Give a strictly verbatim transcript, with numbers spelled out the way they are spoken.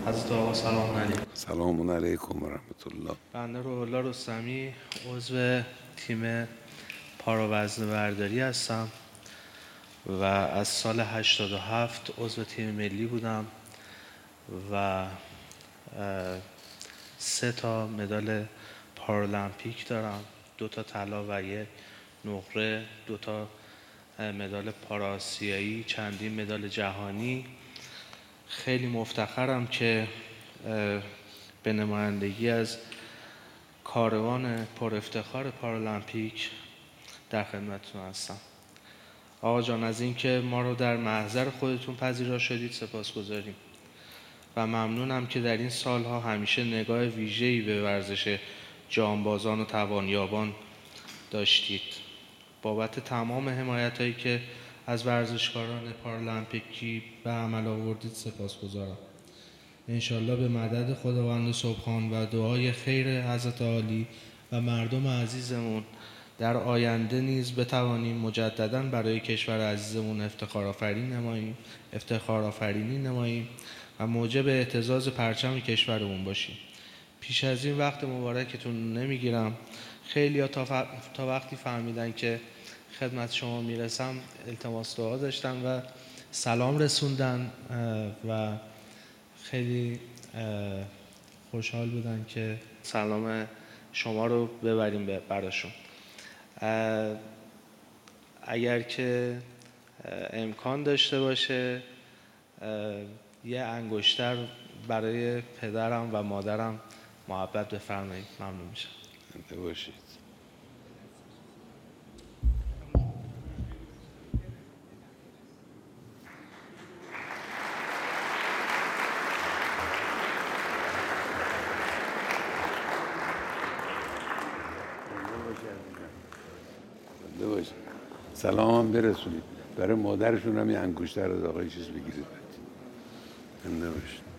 حضرت آقا سلام علیکم. سلام علیکم و رحمت الله. بنده روح‌الله رستمی عضو تیم پارا وزنه برداری هستم و از سال هشتاد و هفت عضو تیم ملی بودم و سه تا مدال پارالمپیک دارم، دو تا طلا و یک نقره، دو تا مدال پاراسیایی، چندین مدال جهانی. خیلی مفتخرم که به نمایندگی از کاروان پر افتخار پارالمپیک در خدمتتون هستم. آقا جان، از این که ما رو در محضر خودتون پذیرا شدید سپاسگزاریم و ممنونم که در این سالها همیشه نگاه ویژه‌ای به ورزش جانبازان و توانیابان داشتید. بابت تمام حمایتایی که از ورزشکاران پارالمپیکی به عمل آوردید سپاسگزارم. انشالله به مدد خداوند سبحان و دعای خیر حضرت عالی و مردم عزیزمون در آینده نیز بتوانیم مجدداً برای کشور عزیزمون افتخار آفرین نماییم افتخار آفرینی نماییم و موجب اعتزاز پرچم کشورمون باشیم. پیش از این وقت مبارکتون نمیگیرم. خیلی ها تا, ف... تا وقتی فهمیدن که خدمت شما میرسم التماس دعا داشتن و سلام رسوندن و خیلی خوشحال بودن که سلام شما رو ببریم براشون. اگر که امکان داشته باشه یه انگشتر برای پدرم و مادرم محبت بفرمایید، ممنون میشم. زنده باشید. زنده باشید. سلام هم برسونید. برای مادرشون هم یه انگشتر از آقای چیز بگیرید. زنده باشید.